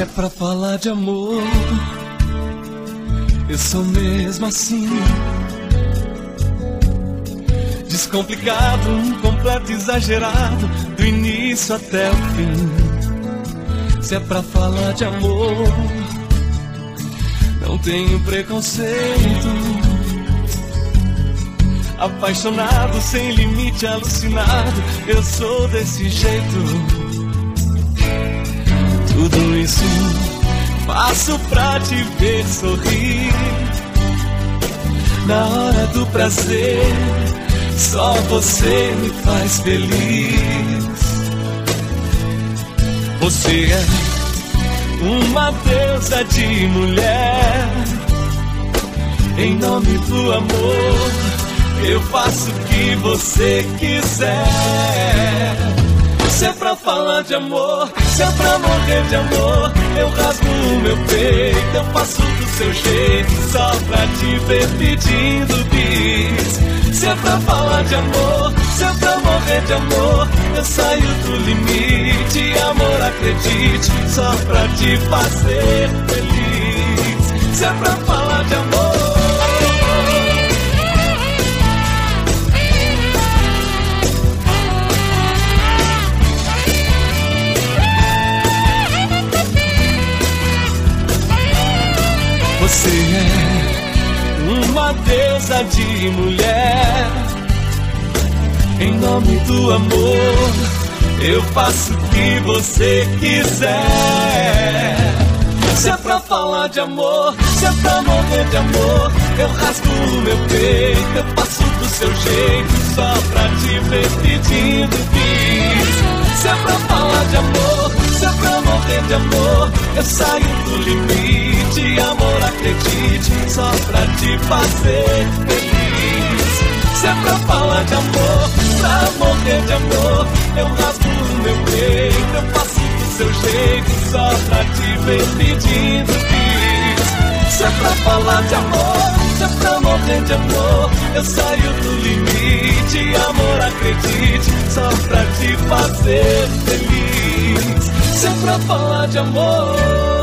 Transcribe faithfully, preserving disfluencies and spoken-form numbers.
é pra falar de amor, eu sou mesmo assim, descomplicado, um completo exagerado, do início até o fim. Se é pra falar de amor, não tenho preconceito, apaixonado, sem limite, alucinado, eu sou desse jeito. Tudo isso faço pra te ver sorrir, na hora do prazer, só você me faz feliz. Você é uma deusa de mulher, em nome do amor, eu faço o que você quiser. Se é pra falar de amor, se é pra morrer de amor, eu rasgo o meu peito, eu faço do seu jeito, só pra te ver pedindo bis. Se é pra falar de amor, se é pra morrer de amor, eu saio do limite, amor, acredite, só pra te fazer feliz. Se é pra falar de amor, você é uma deusa de mulher, em nome do amor, eu faço o que você quiser. Se é pra falar de amor, se é pra morrer de amor, eu rasgo o meu peito, eu faço do seu jeito, só pra te ver pedindo bis. Se é pra falar de amor, se é pra morrer de amor, eu saio do limite, amor, acredite, só pra te fazer feliz. Se é pra falar de amor, pra morrer de amor, eu rasgo o meu peito, eu faço do seu jeito, só pra te ver pedindo bis. Se é pra falar de amor, se é pra morrer de amor, eu saio do limite, amor, acredite, só pra te fazer feliz. Se é pra falar de amor,